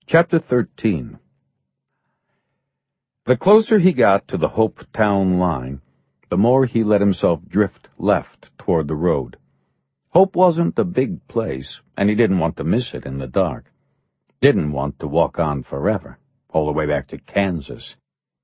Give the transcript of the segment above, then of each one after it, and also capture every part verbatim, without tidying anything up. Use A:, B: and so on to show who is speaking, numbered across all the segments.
A: Chapter thirteen. The closer he got to the Hope Town line, the more he let himself drift left toward the road. Hope wasn't a big place, and he didn't want to miss it in the dark. Didn't want to walk on forever, all the way back to Kansas.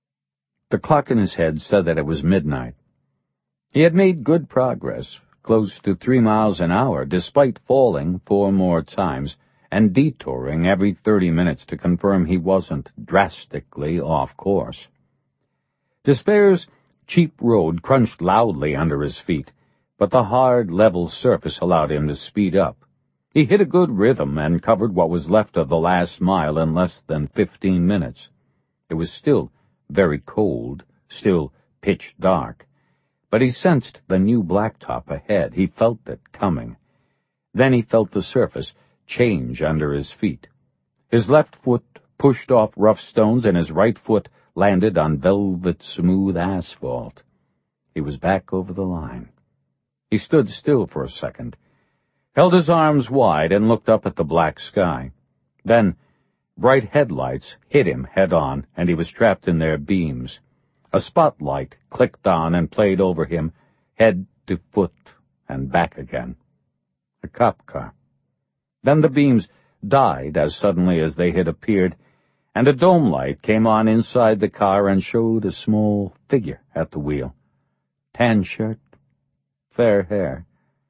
A: The clock in his head said that it was midnight. He had made good progress, close to three miles an hour, despite falling four more times and detouring every thirty minutes to confirm he wasn't drastically off course. Despair's cheap road crunched loudly under his feet, but the hard, level surface allowed him to speed up. He hit a good rhythm and covered what was left of the last mile in less than fifteen minutes. It was still very cold, still pitch dark, but he sensed the new blacktop ahead. He felt it coming. Then he felt the surface change under his feet. His left foot pushed off rough stones, and his right foot landed on velvet-smooth asphalt. He was back over the line. He stood still for a second, held his arms wide, and looked up at the black sky. Then bright headlights hit him head-on, and he was trapped in their beams. A spotlight clicked on and played over him, head to foot and back again. A cop car. Then the beams died as suddenly as they had appeared, and a dome light came on inside the car and showed a small figure at the wheel. Tan shirt, fair hair,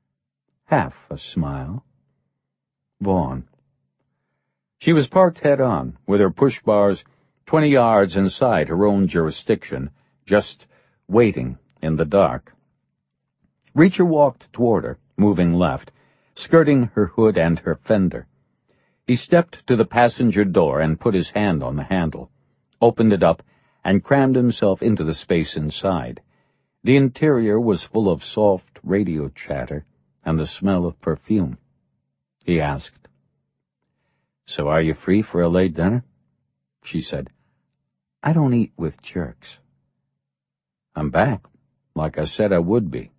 A: half a smile. Vaughn. She was parked head-on, with her push bars twenty yards inside her own jurisdiction, just waiting in the dark. Reacher walked toward her, moving left, skirting her hood and her fender. He stepped to the passenger door and put his hand on the handle, opened it up, and crammed himself into the space inside. The interior was full of soft radio chatter and the smell of perfume. He asked, "So are you free for a late dinner?" She said, "I don't eat with jerks." "I'm back, like I said I would be."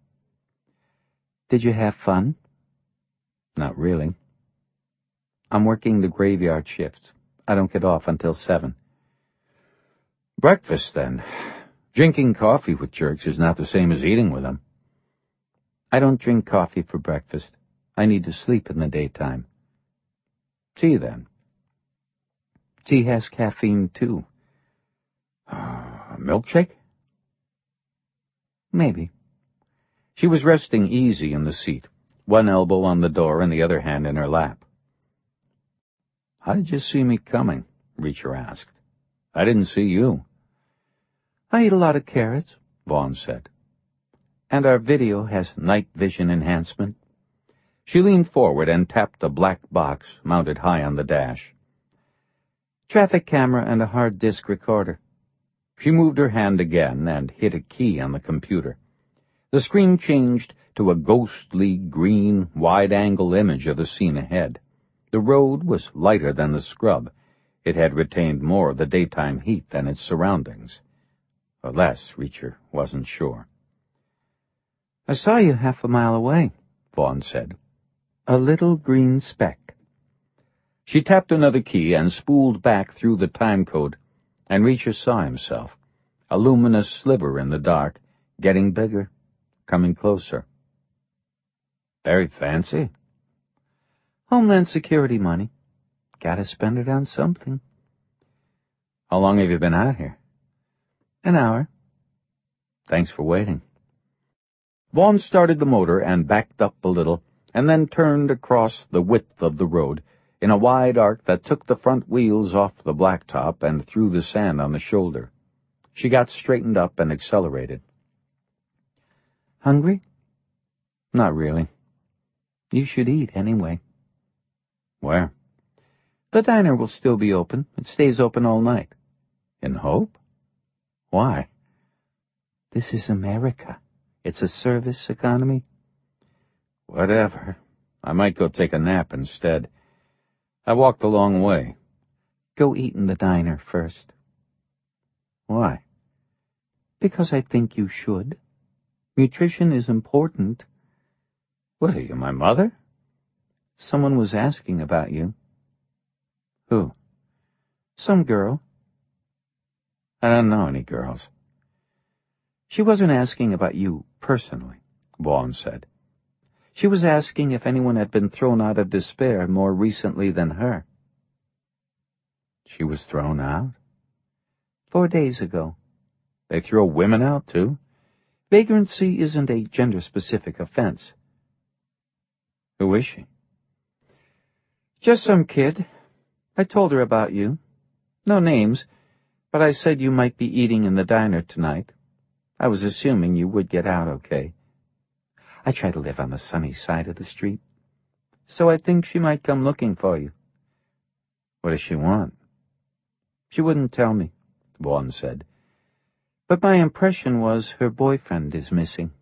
A: "Did you have fun?" "Not really." "I'm working the graveyard shift. I don't get off until seven." "Breakfast, then. Drinking coffee with jerks is not the same as eating with them." "I don't drink coffee for breakfast. I need to sleep in the daytime." "Tea, then?" "Tea has caffeine, too." "A milkshake?" "Maybe." She was resting easy in the seat, one elbow on the door and the other hand in her lap. "How did you see me coming?" Reacher asked. "I didn't see you." "I eat a lot of carrots," Vaughn said. "And our video has night vision enhancement." She leaned forward and tapped a black box mounted high on the dash. "Traffic camera and a hard disk recorder." She moved her hand again and hit a key on the computer. The screen changed to a ghostly green, wide-angle image of the scene ahead. The road was lighter than the scrub. It had retained more of the daytime heat than its surroundings. Or less, Reacher wasn't sure. "I saw you half a mile away," Vaughn said. "A little green speck." She tapped another key and spooled back through the time code, and Reacher saw himself, a luminous sliver in the dark, getting bigger, coming closer. "Very fancy." "Homeland Security money. Gotta spend it on something." "How long have you been out here?" "An hour." "Thanks for waiting." Vaughn started the motor and backed up a little, and then turned across the width of the road in a wide arc that took the front wheels off the blacktop and threw the sand on the shoulder. She got straightened up and accelerated. "Hungry?" "Not really." "You should eat anyway." "Where?" "The diner will still be open. It stays open all night." "In Hope? Why?" "This is America. It's a service economy." "Whatever. I might go take a nap instead. I walked a long way." "Go eat in the diner first." "Why?" "Because I think you should. Nutrition is important." "What are you, my mother?" "Someone was asking about you." "Who?"
B: Some girl.
A: I don't know any girls.
B: She wasn't asking about you personally,
A: Vaughn said.
B: She was asking if anyone had been thrown out of despair more recently than her.
A: She was thrown out?
B: Four days ago.
A: They throw women out, too?
B: Vagrancy isn't a gender-specific offense.
A: Who is she?
B: Just some kid. I told her about you. No names, but I said you might be eating in the diner tonight. I was assuming you would get out okay. I try to live on the sunny side of the street, so I think she might come looking for you.
A: What does she want?
B: She wouldn't tell me,
A: Vaughn said.
B: But my impression was her boyfriend is missing.